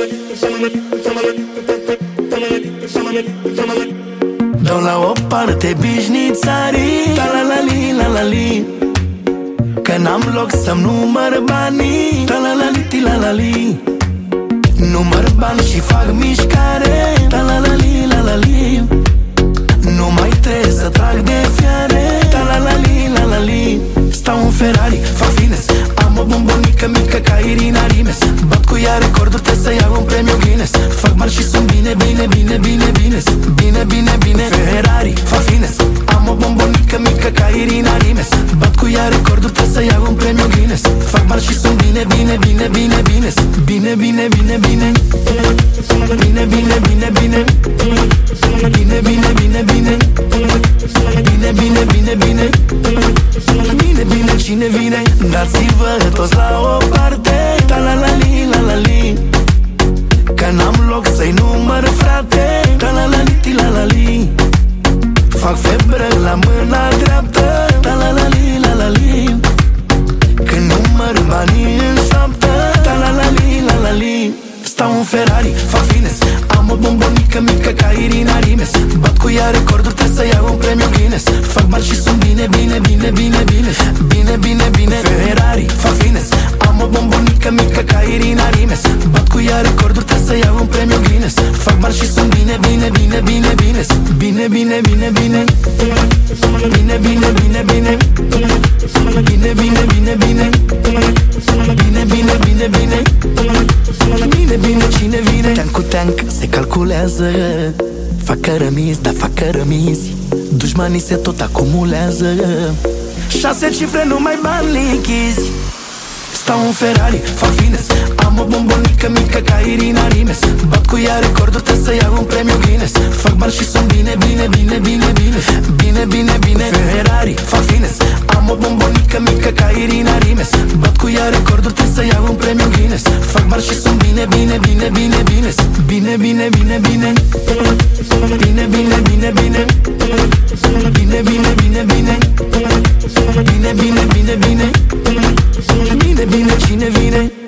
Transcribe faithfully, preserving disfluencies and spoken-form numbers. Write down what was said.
Dau la o parte bișnițarii, la la la li, la la li, că n-am loc să-mi număr banii, la la la li, la la li. Număr bani și fac mișcare, la la la li, la la li. Nu mai trebuie să trag de fiare, la la la li, la la li. Stau în Ferrari, fac fines, am o bombonică mică ca Irina Rimes. Bat cu ea recorduri, trebuie să iau un premiu Guinness. Fac bani și sunt bine, bine, bine, bine, bine. Bine, bine, bine, Ferrari, fac fines, am o bombonică mică ca Irina Rimes. Bat cu ea recorduri, trebuie să iau un premiu Guinness. Fac bani și sunt bine, bine, bine, bine, bine. Bine, bine, bine, bine. Bine, bine, bine, bine. Bine, bine, bine, bine. Bine, bine, bine, bine. Bine, bine, cine vine? Dați-vă toți la o parte, la la la li, la la li, că n-am loc să-i număr, frate, la la la li, la la li. Fac febră la mâna dreaptă, la la la li, la la li, când număr banii în șoaptă, la la la li, la la li. Stau în Ferrari, fac fines, am o bombonică mică ca Irina Rimes. Bat cu ea recorduri, trebuie să iau un premiu Guinness. Fac bani și sunt bine, bine, bine, bine, bine. Bine, bine, bine, Ferrari, fac fines, am o bombonică mică ca Irina Rimes. Bat cu ea recorduri, trebuie să iau un premiu Guinness. Fac bani și sunt bine, bine, bine, bine, bine. Bine, bine, bine, bine. Bine, bine, bine, bine. Bine, bine, bine, bine. Bine, bine, bine, bine. Bine, bine, cine vine? Teanc cu teanc se calculează, fac cărămizi, da fac cărămizi, dușmanii se tot acumulează. Șase cifre, numai bani lichizi. Stau în Ferrari, fac fines, am o bombonică mică ca Irina Rimes. Bat cu ea recorduri, trebuie să iau un premiu Guinness. Fac bani și sunt bine, bine, bine, bine, bine. Bine, bine, bine, Ferrari, fac fines, am o bombonică mică ca Irina Rimes. Bat cu ea recorduri, trebuie să iau un premiu Guinness. Fac bani și sunt bine, bine, bine, bine, bine. Bine, bine, bine, bine. Bine, bine, bine, bine. Bine, bine, bine, bine. Bine, bine, bine, bine. Bine, bine, cine vine?